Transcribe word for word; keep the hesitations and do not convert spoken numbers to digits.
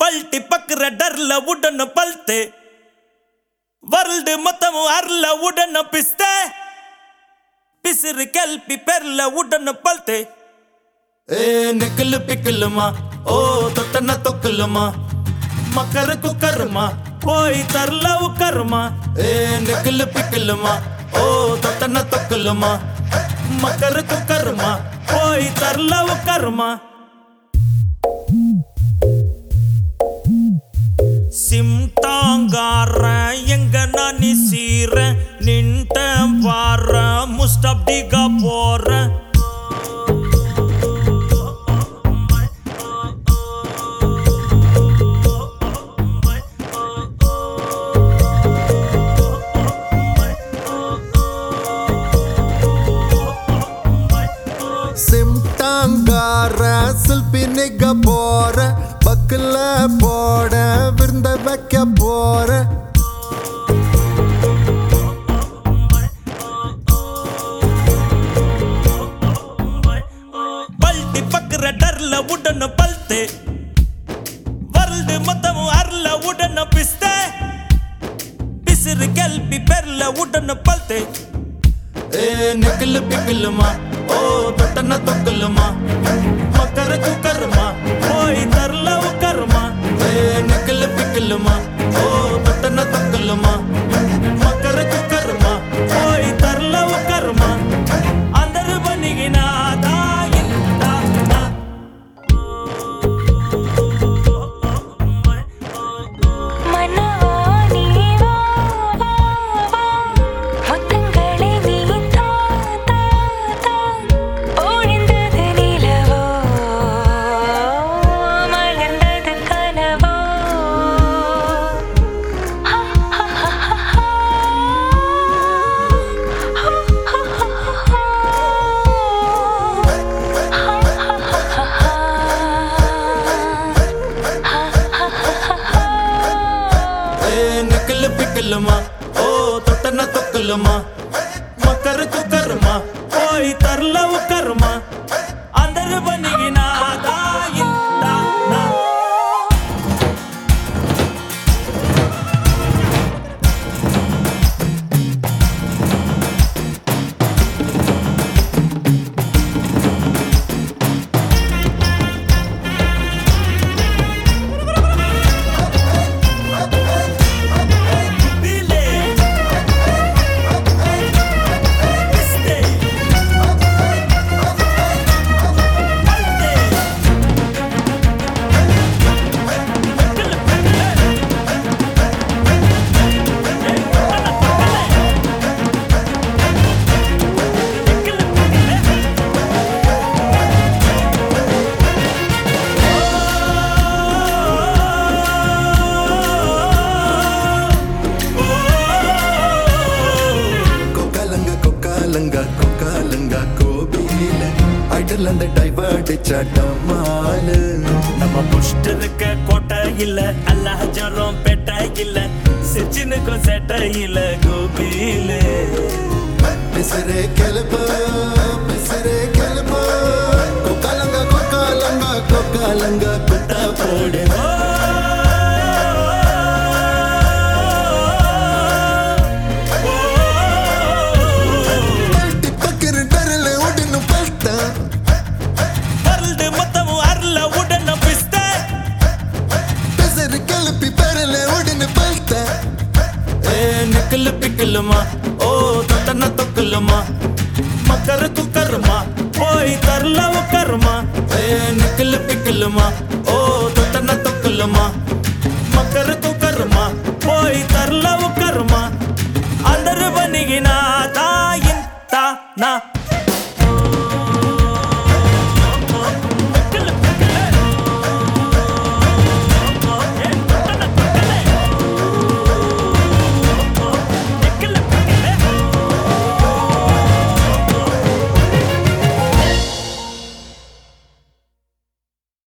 पलटी पकड़ डरल उड़न पलते वर्ल्ड మొత్తం అర్ల ఉడన పిస్తే పిసిరి కెల్పి పెర్ల ఉడన పల్తే ఏ నికల్ పికల్మా ఓ తొట్టన తొక్కల్మా మకర కుకర్మా పోయి తర్లవు కర్మా ఏ నికల్ పికల్మా ఓ తొట్టన తొక్కల్మా మకర కుకర్మా పోయి తర్లవు కర్మా சிம்டாங்கார எங்க நானி சீர நின்ட்ட வார முஸ்டப்டிகா போற சிம்டாங்கார சில்பினிக போற பக்கல போட விருந்த வைக்க போற பல்டி பக்கற டர்ல உடன பல்தே वर्ल्ड మొత్తం అర్ల ఉడన పిస్తే పిసిరి కెల్పి పెర్ల ఉడన పల్తే ఏ నికల్ పికల్మా ఓ తొట్టన తొక్కల్మా మకర కుకర్మా పోయి తర్లవు కర్మా ఏ నికల్ పికల్మా ఓ తొట్టన తొక్కల్మా మకర కుకర్మా పోయి తర్లవు కర్మా అందరు బనిగిన దాయిందా పికల్మా ఓ తొట్టన తొక్కల్మా మకర కుకర్మా పోయి తర్లవు కర్మా అందరు బనిగిన దాయిందా கொக்காலங்கா கோபியில ஐடல் அந்த டைவர்ட் சட்டமால நம்ம புஷ்ட இருக்க கோட்டை இல்ல அல்லாஹ் ஜரம் பெட்ட இல்ல சிச்சினுக்கும் செட்ட இல்ல கோபியில பிசரே கெலப பிசரே கெலப கொக்காலங்கா கொக்காலங்கா கொக்காலங்கா குட்டா போடு నికల్ పికల్మా ఓ తొట్టన తొక్కల్మా మకర కుకర్మా పోయి తర్లవు కర్మా ఏ నికల్ పికల్మా ఓ తొట్టన తొక్కల్మా మకర కుకర్మా పోయి తర్లవు కర్మా అందరు బనిగిన దాయిందా నా